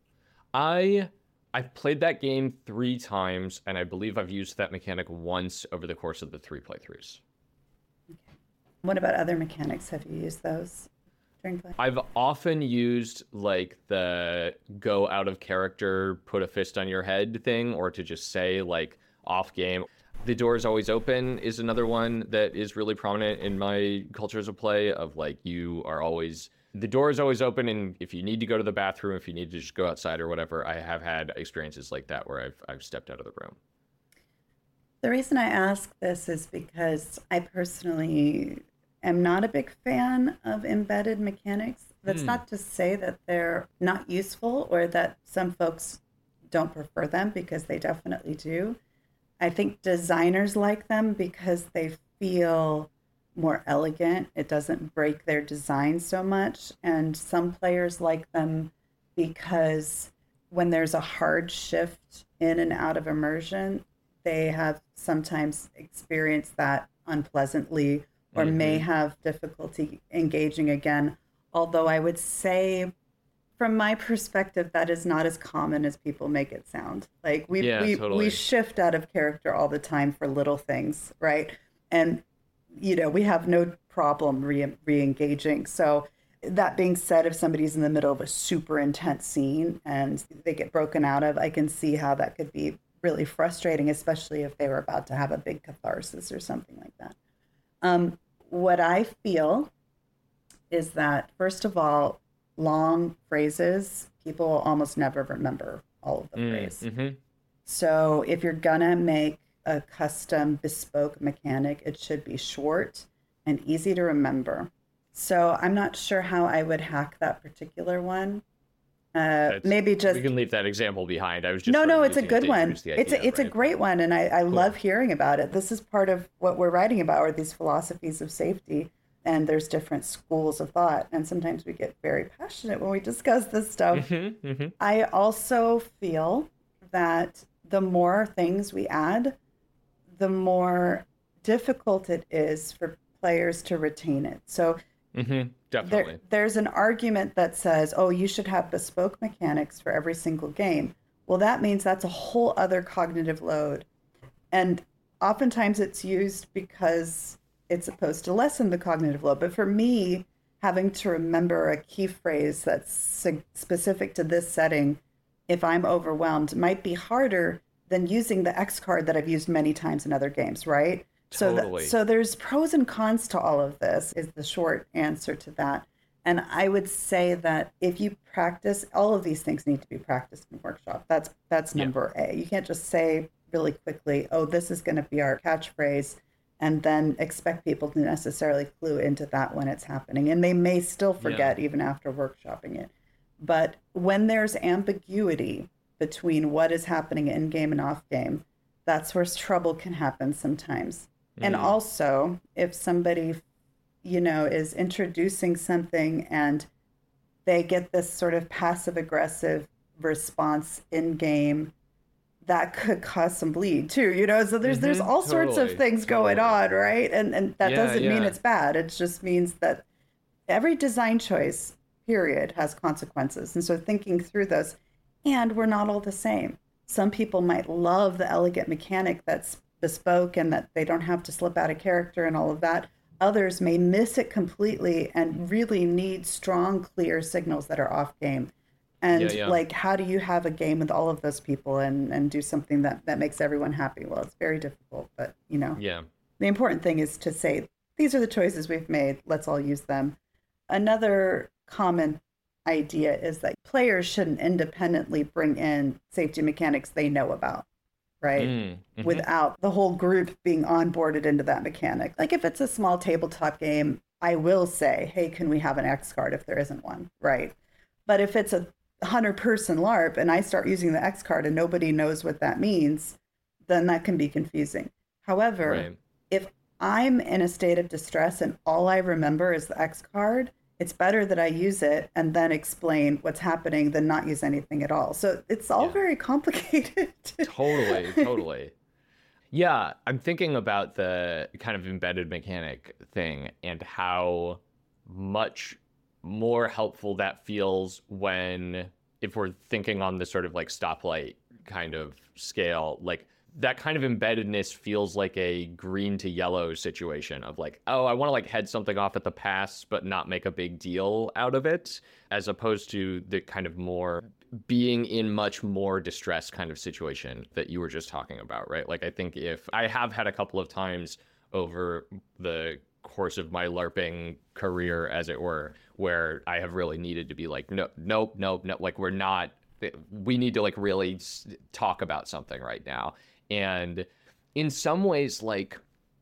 S1: I I've played that game three times, and I believe I've used that mechanic once over the course of the three playthroughs.
S2: Okay. What about other mechanics? Have you used those during play?
S1: I've often used like the go out of character, put a fist on your head thing, or to just say like off game. The door is always open is another one that is really prominent in my cultures of play, of like you are always, the door is always open, and if you need to go to the bathroom, if you need to just go outside or whatever, I have had experiences like that where I've I've stepped out of the room.
S2: The reason I ask this is because I personally am not a big fan of embedded mechanics. That's
S1: Hmm.
S2: not to say that they're not useful or that some folks don't prefer them, because they definitely do. I think designers like them because they feel more elegant. It doesn't break their design so much. And some players like them because when there's a hard shift in and out of immersion, they have sometimes experienced that unpleasantly or mm-hmm. may have difficulty engaging again. Although I would say, from my perspective, that is not as common as people make it sound. Like we
S1: yeah,
S2: we,
S1: totally.
S2: we shift out of character all the time for little things, right? And you know, we have no problem re re-engaging. So that being said, if somebody's in the middle of a super intense scene and they get broken out of, I can see how that could be really frustrating, especially if they were about to have a big catharsis or something like that. Um, what I feel is that, first of all, long phrases, people almost never remember all of the mm, phrase. Mm-hmm. So if you're gonna make a custom bespoke mechanic, it should be short and easy to remember. So I'm not sure how I would hack that particular one. Uh, maybe just
S1: we can leave that example behind. I was just
S2: no, no, it's a good one. It's a, it's right? a great one, and I, I cool. love hearing about it. This is part of what we're writing about, are these philosophies of safety. And there's different schools of thought. And sometimes we get very passionate when we discuss this stuff. Mm-hmm, mm-hmm. I also feel that the more things we add, the more difficult it is for players to retain it. So
S1: Mm-hmm. Definitely.
S2: there, there's an argument that says, oh, you should have bespoke mechanics for every single game. Well, that means that's a whole other cognitive load. And oftentimes it's used because it's supposed to lessen the cognitive load. But for me, having to remember a key phrase that's specific to this setting, if I'm overwhelmed, might be harder than using the X card that I've used many times in other games, right?
S1: Totally.
S2: So, that, so there's pros and cons to all of this, is the short answer to that. And I would say that if you practice, all of these things need to be practiced in workshop. That's that's number yeah. A. You can't just say really quickly, oh, this is going to be our catchphrase, and then expect people to necessarily clue into that when it's happening. And they may still forget yeah. even after workshopping it. But when there's ambiguity between what is happening in game and off game, that's where trouble can happen sometimes. Mm. And also, if somebody, you know, is introducing something and they get this sort of passive aggressive response in game, that could cause some bleed too, you know? So there's mm-hmm, there's all
S1: totally,
S2: sorts of things
S1: totally.
S2: going on, right? And and that
S1: yeah,
S2: doesn't
S1: yeah.
S2: mean it's bad. It just means that every design choice, period, has consequences. And so thinking through those, and we're not all the same. Some people might love the elegant mechanic that's bespoke and that they don't have to slip out of character and all of that. Others may miss it completely and really need strong, clear signals that are off game. And yeah, yeah. like, how do you have a game with all of those people and, and do something that, that makes everyone happy? Well, it's very difficult, but you know,
S1: yeah.
S2: the important thing is to say, these are the choices we've made. Let's all use them. Another common idea is that players shouldn't independently bring in safety mechanics they know about, right? Mm, mm-hmm. Without the whole group being onboarded into that mechanic. Like if it's a small tabletop game, I will say, hey, can we have an X card if there isn't one, right? But if it's a hundred person LARP and I start using the X card and nobody knows what that means, then that can be confusing. However, right. if I'm in a state of distress and all I remember is the X card, it's better that I use it and then explain what's happening than not use anything at all. So it's all yeah. very complicated.
S1: Totally, totally. Yeah, I'm thinking about the kind of embedded mechanic thing and how much more helpful that feels when, if we're thinking on this sort of like stoplight kind of scale, like that kind of embeddedness feels like a green to yellow situation of like, oh, I want to like head something off at the pass, but not make a big deal out of it, as opposed to the kind of more being in much more distress kind of situation that you were just talking about, right? Like, I think if I have had a couple of times over the course of my LARPing career, as it were, where I have really needed to be like, no, nope, nope, no, like we're not, we need to like really talk about something right now. And in some ways, like,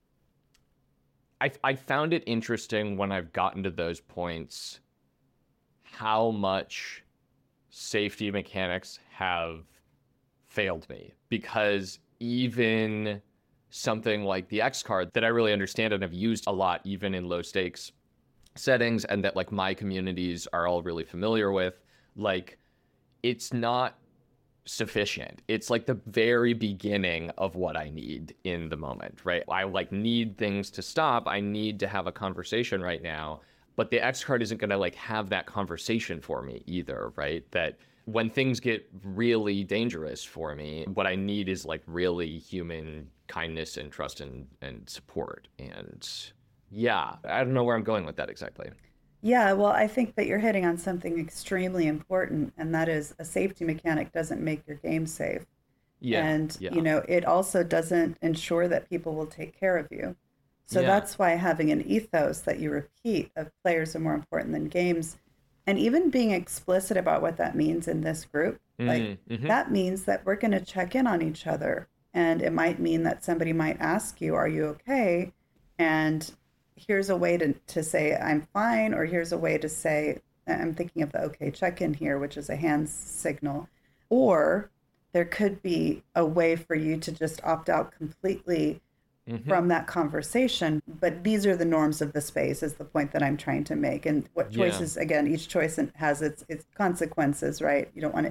S1: I I found it interesting when I've gotten to those points, how much safety mechanics have failed me, because even something like the X card that I really understand and have used a lot, even in low stakes settings, and that like my communities are all really familiar with, like, it's not sufficient. It's like the very beginning of what I need in the moment, right? I like need things to stop. I need to have a conversation right now, but the X card isn't going to like have that conversation for me either, right? That when things get really dangerous for me, what I need is like really human kindness and trust and, and support. And yeah, I don't know where I'm going with that exactly.
S2: Yeah, well, I think that you're hitting on something extremely important, and that is a safety mechanic doesn't make your game safe.
S1: Yeah.
S2: And,
S1: yeah.
S2: you know, it also doesn't ensure that people will take care of you. So yeah. that's why having an ethos that you repeat of players are more important than games, and even being explicit about what that means in this group, mm, like mm-hmm. that means that we're going to check in on each other. And it might mean that somebody might ask you, are you okay? And here's a way to, to say I'm fine, or here's a way to say, I'm thinking of the okay check-in here, which is a hand signal. Or there could be a way for you to just opt out completely mm-hmm. from that conversation. But these are the norms of the space, is the point that I'm trying to make. And what choices, yeah. again, each choice has its its consequences, right? You don't want to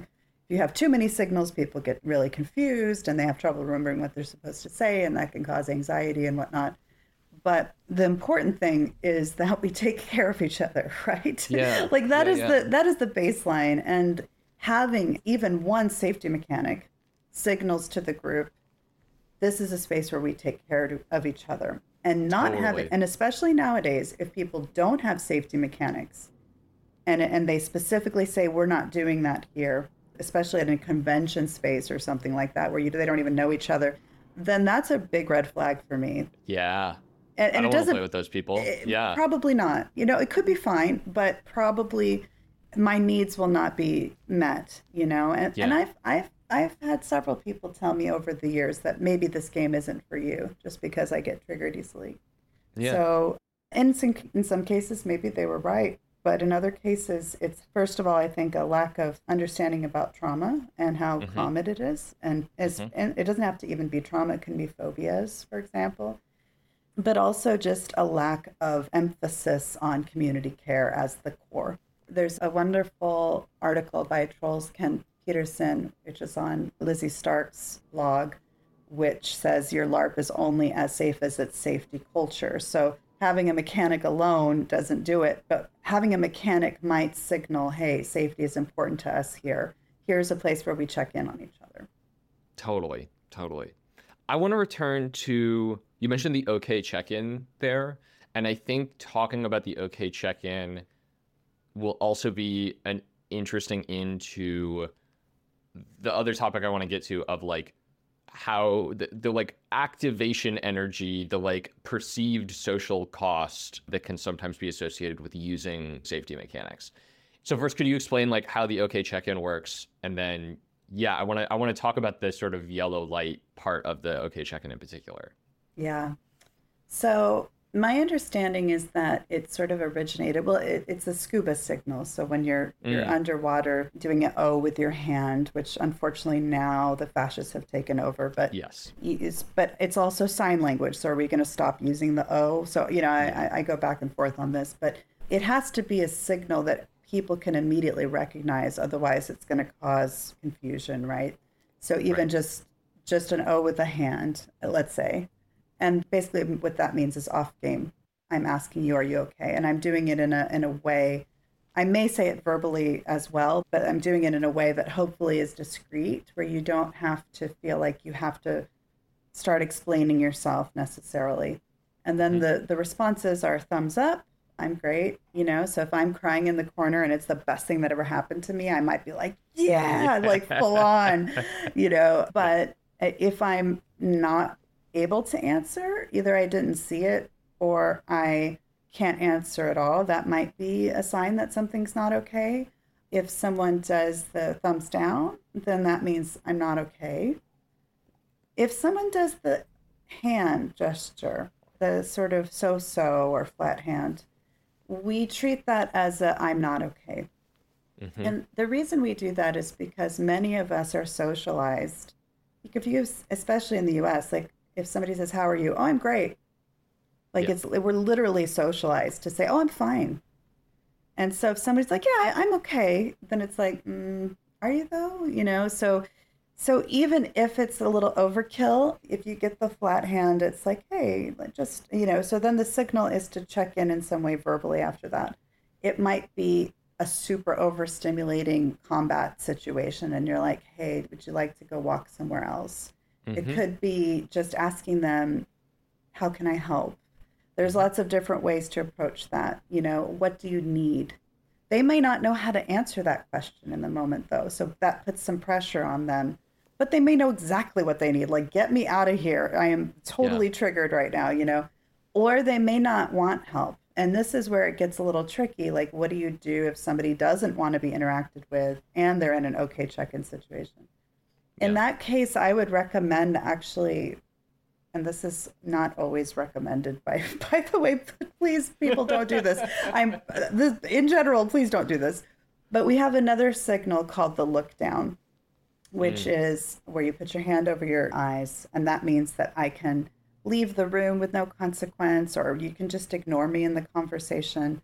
S2: If you have too many signals, people get really confused and they have trouble remembering what they're supposed to say, and that can cause anxiety and whatnot. But the important thing is that we take care of each other, right?
S1: Yeah.
S2: Like that
S1: yeah,
S2: is
S1: yeah.
S2: the that is the baseline. And having even one safety mechanic signals to the group, this is a space where we take care of each other. And not
S1: Totally.
S2: having, and especially nowadays, if people don't have safety mechanics, and and they specifically say we're not doing that here, especially in a convention space or something like that, where you they don't even know each other, then that's a big red flag for me.
S1: Yeah.
S2: And, and
S1: I don't
S2: it
S1: want
S2: doesn't
S1: to play with those people.
S2: it-
S1: Yeah.
S2: Probably not. You know, it could be fine, but probably my needs will not be met. You know, and
S1: Yeah.
S2: and I've I've I've had several people tell me over the years that maybe this game isn't for you, just because I get triggered easily.
S1: Yeah.
S2: So, in some in some cases, maybe they were right, but in other cases, it's first of all, I think a lack of understanding about trauma and how
S1: Mhm.
S2: common it is, and as
S1: Mhm.
S2: and it doesn't have to even be trauma; it can be phobias, for example, but also just a lack of emphasis on community care as the core. There's a wonderful article by Trolls Ken Peterson, which is on Lizzie Stark's blog, which says your LARP is only as safe as its safety culture. So having a mechanic alone doesn't do it, but having a mechanic might signal, hey, safety is important to us here. Here's a place where we check in on each other.
S1: Totally, totally. I want to return to, you mentioned the OK check-in there, and I think talking about the OK check-in will also be an interesting into the other topic I want to get to of like how the, the like activation energy, the like perceived social cost that can sometimes be associated with using safety mechanics. So first, could you explain like how the OK check-in works? And then, yeah, I want to I want to talk about the sort of yellow light part of the OK check-in in particular.
S2: Yeah. So my understanding is that it sort of originated, well, it, it's a scuba signal. So when you're you're
S1: Mm.
S2: underwater doing an O with your hand, which unfortunately now the fascists have taken over, but
S1: Yes.
S2: is, but it's also sign language. So are we going to stop using the O? So, you know, I,
S1: Yeah.
S2: I I go back and forth on this, but it has to be a signal that people can immediately recognize. Otherwise, it's going to cause confusion, right? So even
S1: Right.
S2: just just an O with a hand, let's say, and basically what that means is off game. I'm asking you, are you okay? And I'm doing it in a in a way. I may say it verbally as well, but I'm doing it in a way that hopefully is discreet, where you don't have to feel like you have to start explaining yourself necessarily. And then the the responses are thumbs up. I'm great, you know. So if I'm crying in the corner and it's the best thing that ever happened to me, I might be like, yeah, like full on, you know. But if I'm not able to answer, either I didn't see it or I can't answer at all, that might be a sign that something's not okay. If someone does the thumbs down, then that means I'm not okay. If someone does the hand gesture, the sort of so-so or flat hand, we treat that as a I'm not okay.
S1: Mhm.
S2: And the reason we do that is because many of us are socialized. If you, especially in the U S, like if somebody says, how are you? Oh, I'm great. Like
S1: Yeah.
S2: it's, we're literally socialized to say, oh, I'm fine. And so if somebody's like, yeah, I, I'm okay, then it's like, mm, are you though? You know, so, so even if it's a little overkill, if you get the flat hand, it's like, hey, like just, you know, so then the signal is to check in in some way verbally after that. It might be a super overstimulating combat situation and you're like, hey, would you like to go walk somewhere else? It
S1: Mhm.
S2: could be just asking them, how can I help? There's lots of different ways to approach that. You know, what do you need? They may not know how to answer that question in the moment, though. So that puts some pressure on them. But they may know exactly what they need. Like, get me out of here. I am totally triggered right now, you know? Or they may not want help. And this is where it gets a little tricky. Like, what do you do if somebody doesn't want to be interacted with and they're in an okay check-in situation? In
S1: Yeah.
S2: that case, I would recommend actually, and this is not always recommended by by the way, please people don't do this. I'm this, in general, please don't do this. But we have another signal called the look down, which
S1: Mm.
S2: is where you put your hand over your eyes, and that means that I can leave the room with no consequence, or you can just ignore me in the conversation.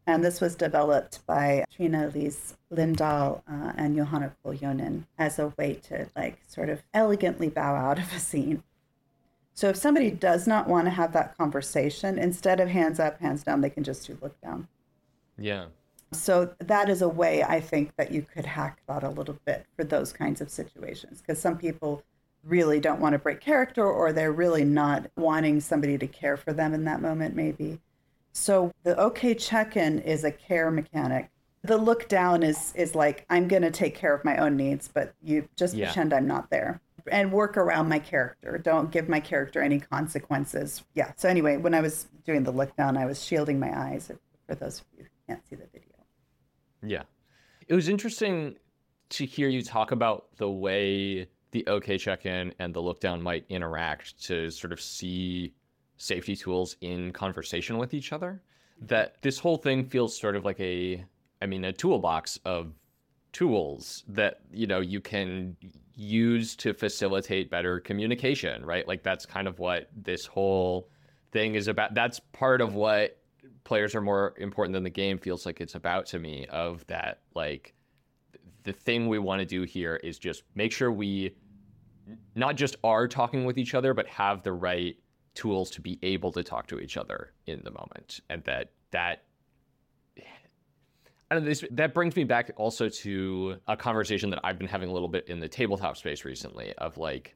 S2: And this was developed by Trina-Lise Lindahl uh, and Johanna Koljonen as a way to like sort of elegantly bow out of a scene. So if somebody does not want to have that conversation, instead of hands up, hands down, they can just do look down.
S1: Yeah.
S2: So that is a way I think that you could hack that a little bit for those kinds of situations, because some people really don't want to break character, or they're really not wanting somebody to care for them in that moment, maybe. So the okay check-in is a care mechanic. The look down is is like, I'm going to take care of my own needs, but you just yeah. pretend I'm not there and work around my character. Don't give my character any consequences. Yeah. So anyway, when I was doing the look down, I was shielding my eyes, for those of you who can't see the video.
S1: Yeah. It was interesting to hear you talk about the way the okay check-in and the look down might interact to sort of see safety tools in conversation with each other. That this whole thing feels sort of like a, I mean, a toolbox of tools that, you know, you can use to facilitate better communication, right? Like that's kind of what this whole thing is about. That's part of what players are more important than the game feels like it's about to me, of that, like, the thing we want to do here is just make sure we not just are talking with each other, but have the right tools to be able to talk to each other in the moment. And that, that, I don't know, this, that brings me back also to a conversation that I've been having a little bit in the tabletop space recently of like,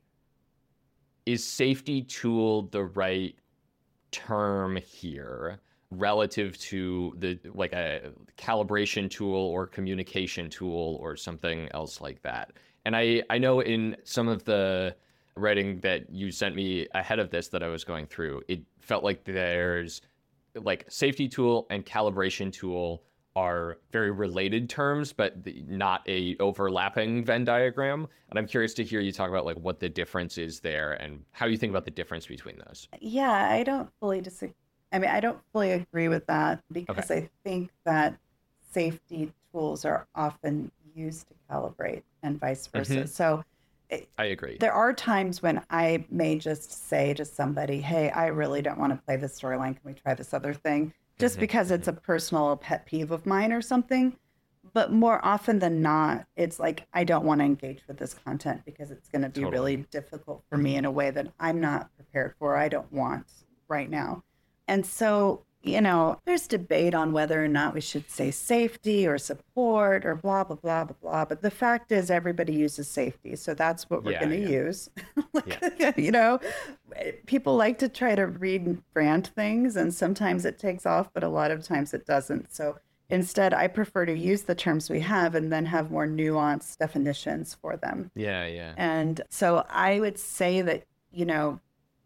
S1: is safety tool the right term here relative to the like a calibration tool or communication tool or something else like that? And I, I know in some of the writing that you sent me ahead of this that I was going through, it felt like there's like safety tool and calibration tool are very related terms, but not a overlapping Venn diagram. And I'm curious to hear you talk about like what the difference is there and how you think about the difference between those.
S2: Yeah, I don't fully disagree. I mean, I don't fully agree with that, because okay. I think that safety tools are often used to calibrate and vice versa. Mm-hmm. So it, I
S1: agree.
S2: There are times when I may just say to somebody, hey, I really don't want to play this storyline. Can we try this other thing? Just mm-hmm. because it's a personal pet peeve of mine or something. But more often than not, it's like, I don't want to engage with this content because it's going to be totally. really difficult for me in a way that I'm not prepared for, I don't want right now. And so, you know, there's debate on whether or not we should say safety or support or blah, blah, blah, blah, blah. But the fact is everybody uses safety. So that's what we're yeah, going to yeah. use. like, yeah. You know, people like to try to read brand things, and sometimes it takes off, but a lot of times it doesn't. So instead, I prefer to use the terms we have and then have more nuanced definitions for them.
S1: Yeah, yeah.
S2: And so I would say that, you know,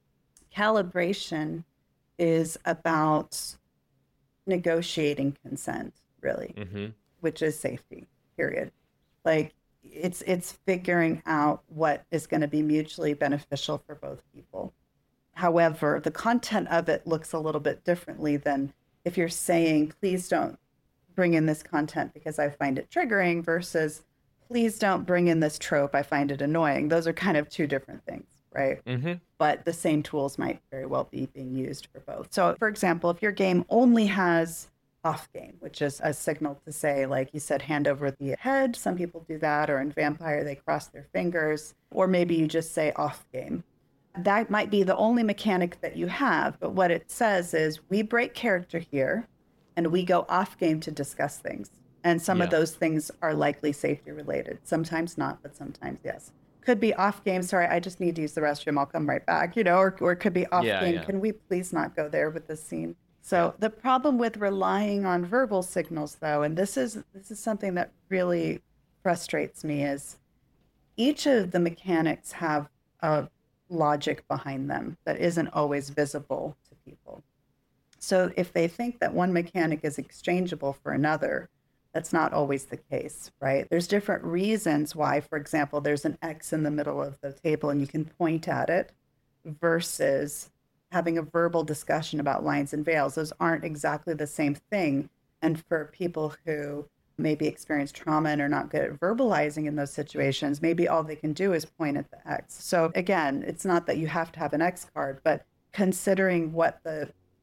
S2: calibration is about negotiating consent, really, mm-hmm. which is safety, period. Like it's it's figuring out what is going to be mutually beneficial for both people. However, the content of it looks a little bit differently than if you're saying, please don't bring in this content because I find it triggering, versus please don't bring in this trope, I find it annoying. Those are kind of two different things. Right. Mm-hmm. But the same tools might very well be being used for both. So, for example, if your game only has off game, which is a signal to say, like you said, hand over the head. Some people do that. Or in Vampire, they cross their fingers. Or maybe you just say off game. That might be the only mechanic that you have. But what it says is we break character here and we go off game to discuss things. And some yeah. of those things are likely safety related. Sometimes not, but sometimes yes. Could be off game. Sorry, I just need to use the restroom. I'll come right back, you know, or, or it could be off yeah, game. Yeah. Can we please not go there with this scene? So yeah. the problem with relying on verbal signals, though, and this is this is something that really frustrates me, is each of the mechanics have a logic behind them that isn't always visible to people. So if they think that one mechanic is exchangeable for another, that's not always the case, right? There's different reasons why, for example, there's an X in the middle of the table and you can point at it, versus having a verbal discussion about lines and veils. Those aren't exactly the same thing. And for people who maybe experience trauma and are not good at verbalizing in those situations, maybe all they can do is point at the X. So again, it's not that you have to have an X card, but considering what the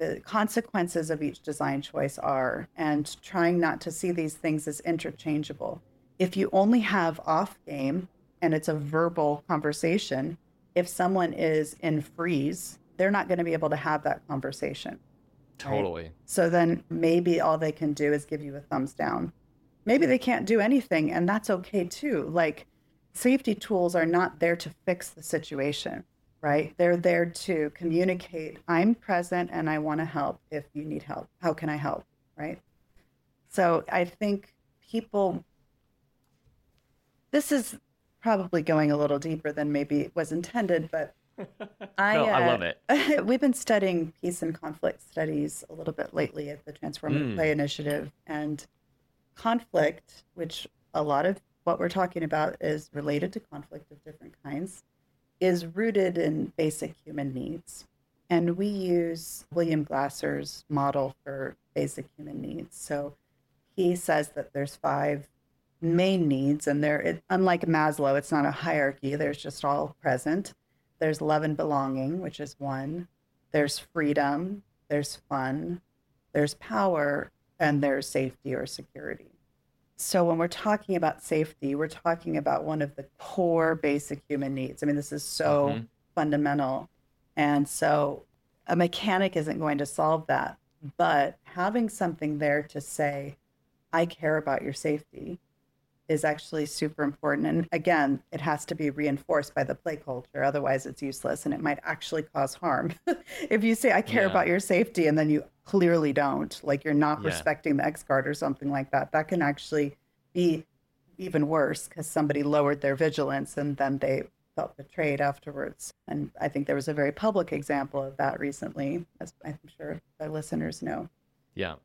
S2: the consequences of each design choice are, and trying not to see these things as interchangeable. If you only have off game and it's a verbal conversation, if someone is in freeze, they're not going to be able to have that conversation.
S1: Totally.
S2: Right? So then maybe all they can do is give you a thumbs down. Maybe they can't do anything, and that's okay too. Like, safety tools are not there to fix the situation, right? They're there to communicate, I'm present and I want to help if you need help. How can I help, right? So I think people, this is probably going a little deeper than maybe was intended, but I,
S1: no,
S2: uh,
S1: I love it.
S2: We've been studying peace and conflict studies a little bit lately at the Transformative
S1: Mm.
S2: Play Initiative, and conflict, which a lot of what we're talking about is related to conflict of different kinds, is rooted in basic human needs. And we use William Glasser's model for basic human needs. So he says that there's five main needs, and they're, it, unlike Maslow, it's not a hierarchy, there's just all present. There's love and belonging, which is one. There's freedom, there's fun, there's power, and there's safety or security. So when we're talking about safety, we're talking about one of the core basic human needs. I mean, this is so mm-hmm. fundamental. And so a mechanic isn't going to solve that. But having something there to say, I care about your safety, is actually super important. And again, it has to be reinforced by the play culture. Otherwise, it's useless and it might actually cause harm. If you say, I care yeah. about your safety, and then you clearly don't, like you're not yeah. respecting the X guard or something like that, that can actually be even worse because somebody lowered their vigilance and then they felt betrayed afterwards. And I think there was a very public example of that recently, as I'm sure the listeners know.
S1: Yeah.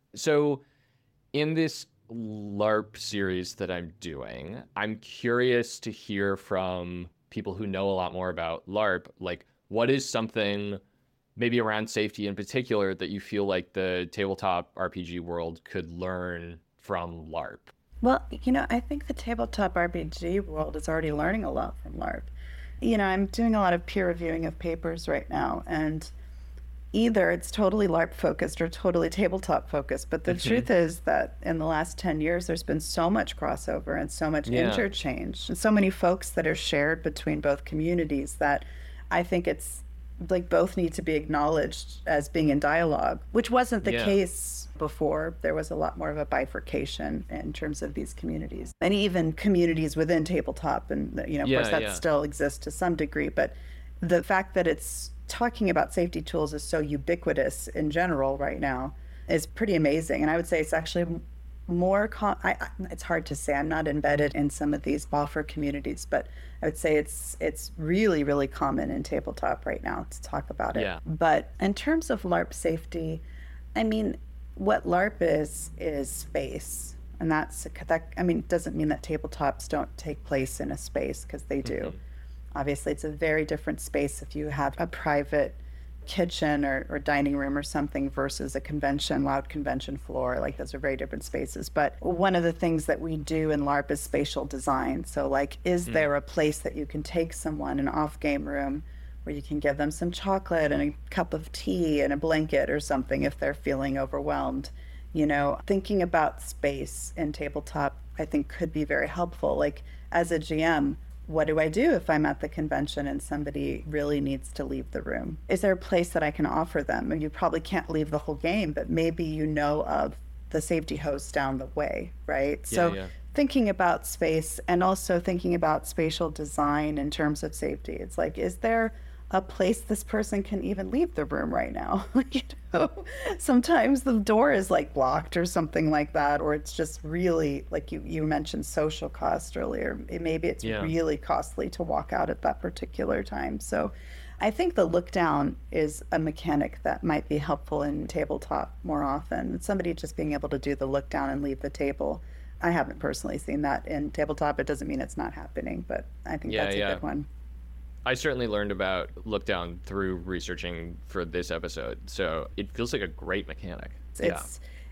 S1: So in this LARP series that I'm doing, I'm curious to hear from people who know a lot more about LARP, like what is something maybe around safety in particular that you feel like the tabletop R P G world could learn from LARP?
S2: Well, you know, I think the tabletop R P G world is already learning a lot from LARP. You know, I'm doing a lot of peer reviewing of papers right now, and either it's totally LARP focused or totally tabletop focused. But the mm-hmm. truth is that in the last ten years, there's been so much crossover and so much yeah. interchange and so many folks that are shared between both communities that I think it's like both need to be acknowledged as being in dialogue, which wasn't the yeah. case before. There was a lot more of a bifurcation in terms of these communities, and even communities within tabletop. And, you know, of yeah, course, that yeah. still exists to some degree. But the fact that it's talking about safety tools is so ubiquitous in general right now is pretty amazing. And I would say it's actually more, com- I, I, it's hard to say, I'm not embedded in some of these B O F R communities, but I would say it's it's really, really common in tabletop right now to talk about it.
S1: Yeah.
S2: But in terms of LARP safety, I mean, what LARP is, is space. And that's, that, I mean, it doesn't mean that tabletops don't take place in a space, because they do. Mm-hmm. Obviously, it's a very different space if you have a private kitchen or, or dining room or something versus a convention, loud convention floor. Like, those are very different spaces. But one of the things that we do in LARP is spatial design. So, like, is mm. there a place that you can take someone, an off-game room, where you can give them some chocolate and a cup of tea and a blanket or something if they're feeling overwhelmed? You know, thinking about space in tabletop, I think, could be very helpful. Like, as a G M, what do I do if I'm at the convention and somebody really needs to leave the room? Is there a place that I can offer them? And you probably can't leave the whole game, but maybe you know of the safety host down the way, right?
S1: Yeah,
S2: so
S1: yeah.
S2: thinking about space and also thinking about spatial design in terms of safety. It's like, is there a place this person can even leave the room right now? You know, sometimes the door is like blocked or something like that, or it's just really, like you, you mentioned social cost earlier. It, maybe it's yeah. really costly to walk out at that particular time. So I think the look down is a mechanic that might be helpful in tabletop more often. Somebody just being able to do the look down and leave the table. I haven't personally seen that in tabletop. It doesn't mean it's not happening, but I think
S1: yeah,
S2: that's a
S1: yeah.
S2: good one.
S1: I certainly learned about look down through researching for this episode, so it feels like a great mechanic.
S2: It's,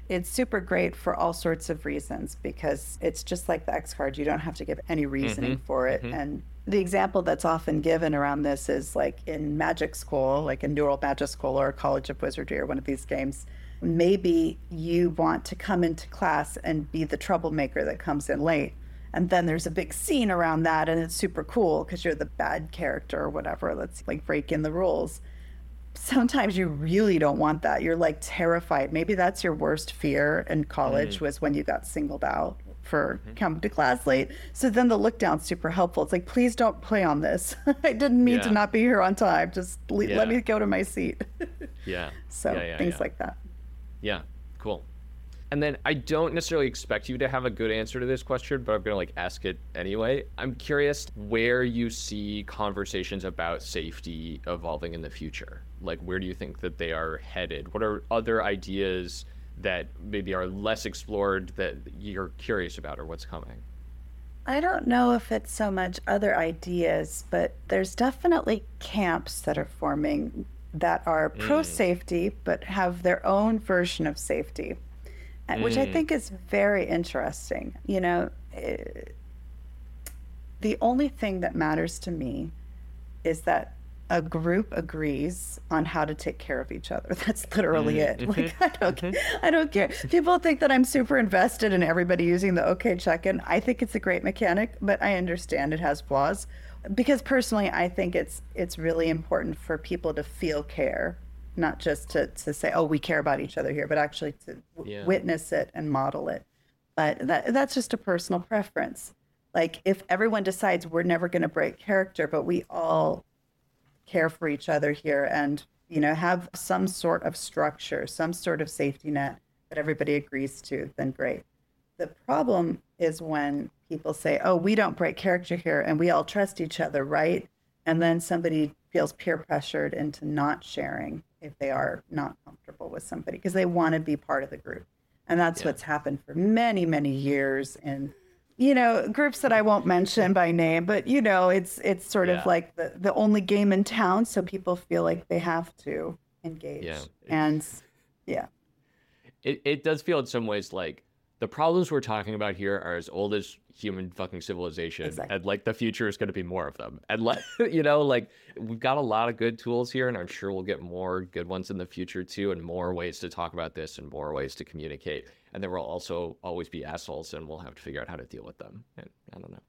S2: it's super great for all sorts of reasons because it's just like the X card. You don't have to give any reasoning mm-hmm. for it. Mm-hmm. And the example that's often given around this is like in Magic School, like in New World Magic School or College of Wizardry or one of these games. Maybe you want to come into class and be the troublemaker that comes in late. And then there's a big scene around that and it's super cool because you're the bad character or whatever. Let's like break in the rules. Sometimes you really don't want that. You're like terrified. Maybe that's your worst fear in college mm. was when you got singled out for mm-hmm. coming to class late. So then the look down's super helpful. It's like, please don't play on this. I didn't mean yeah. to not be here on time. Just le- yeah. let me go to my seat.
S1: yeah.
S2: So
S1: yeah, yeah,
S2: things
S1: yeah.
S2: like that.
S1: Yeah, cool. And then I don't necessarily expect you to have a good answer to this question, but I'm going to like ask it anyway. I'm curious where you see conversations about safety evolving in the future. Like, where do you think that they are headed? What are other ideas that maybe are less explored that you're curious about, or what's coming?
S2: I don't know if it's so much other ideas, but there's definitely camps that are forming that are mm. pro-safety, but have their own version of safety. Which I think is very interesting. You know, it, the only thing that matters to me is that a group agrees on how to take care of each other. That's literally mm-hmm. it. Like, I don't, mm-hmm. I don't care. People think that I'm super invested in everybody using the OK check-in. I think it's a great mechanic, but I understand it has flaws. Because personally, I think it's it's really important for people to feel care. Not just to, to say, oh, we care about each other here, but actually to w- yeah. witness it and model it. But that that's just a personal preference. Like if everyone decides we're never going to break character, but we all care for each other here and, you know, have some sort of structure, some sort of safety net that everybody agrees to, then great. The problem is when people say, oh, we don't break character here and we all trust each other, right? And then somebody feels peer pressured into not sharing if they are not comfortable with somebody because they want to be part of the group. And that's yeah. what's happened for many, many years in, you know, groups that I won't mention by name, but, you know, it's it's sort yeah. of like the, the only game in town. So people feel like they have to engage.
S1: Yeah.
S2: And yeah.
S1: It, it does feel in some ways like the problems we're talking about here are as old as human fucking civilization. Exactly. And like the future is going to be more of them. And like, you know, like we've got a lot of good tools here and I'm sure we'll get more good ones in the future too, and more ways to talk about this and more ways to communicate. And there will also always be assholes and we'll have to figure out how to deal with them. And I don't know.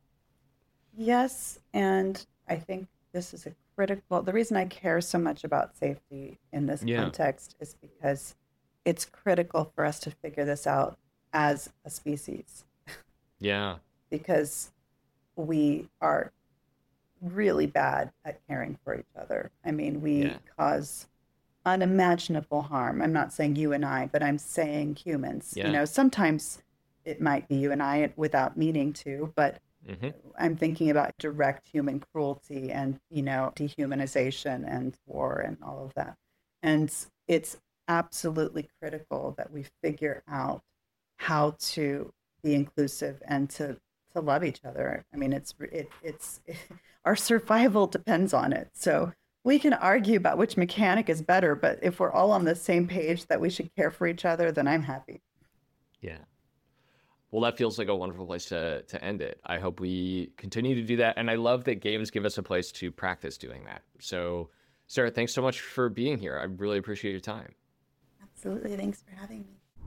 S2: Yes. And I think this is a critical, well, the reason I care so much about safety in this yeah. context is because it's critical for us to figure this out as a species.
S1: Yeah.
S2: Because we are really bad at caring for each other. I mean, we yeah. cause unimaginable harm. I'm not saying you and I, but I'm saying humans. Yeah. You know, sometimes it might be you and I without meaning to, but mm-hmm. I'm thinking about direct human cruelty and, you know, dehumanization and war and all of that. And it's absolutely critical that we figure out how to be inclusive and to, to love each other. I mean, it's, it, it's, it, our survival depends on it. So we can argue about which mechanic is better, but if we're all on the same page that we should care for each other, then I'm happy.
S1: Yeah. Well, that feels like a wonderful place to, to end it. I hope we continue to do that. And I love that games give us a place to practice doing that. So Sarah, thanks so much for being here. I really appreciate your time.
S2: Absolutely. Thanks for having me.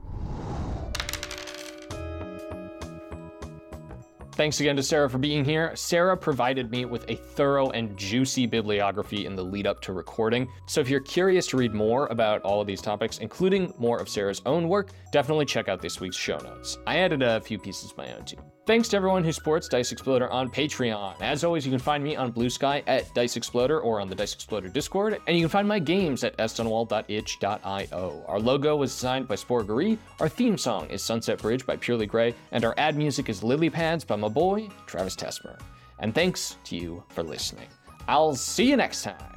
S1: Thanks again to Sarah for being here. Sarah provided me with a thorough and juicy bibliography in the lead up to recording. So if you're curious to read more about all of these topics, including more of Sarah's own work, definitely check out this week's show notes. I added a few pieces of my own too. Thanks to everyone who supports Dice Exploder on Patreon. As always, you can find me on Blue Sky at Dice Exploder or on the Dice Exploder Discord, and you can find my games at s dunwald dot itch dot io. Our logo was designed by Sporgary, our theme song is Sunset Bridge by Purely Grey, and our ad music is Lily Pads by my boy, Travis Tesmer. And thanks to you for listening. I'll see you next time.